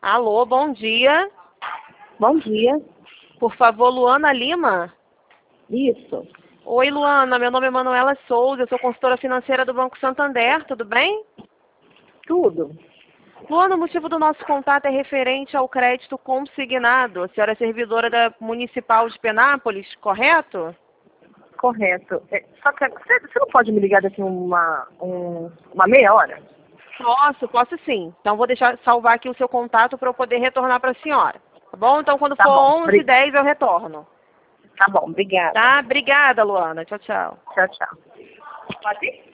Alô, bom dia. Bom dia. Por favor, Luana Lima? Isso. Oi, Luana. Meu nome é Manuela Souza. Eu sou consultora financeira do Banco Santander. Tudo bem? Tudo. Luana, o motivo do nosso contato é referente ao crédito consignado. A senhora é servidora da Municipal de Penápolis, correto? Correto. Só que você não pode me ligar daqui uma meia hora? Posso sim. Então vou deixar salvar aqui o seu contato para eu poder retornar para a senhora. Tá bom? Então quando Tá for bom. 11h10 eu retorno. Tá bom, obrigada. Tá? Obrigada, Luana. Tchau, tchau. Tchau, tchau. Pode ir?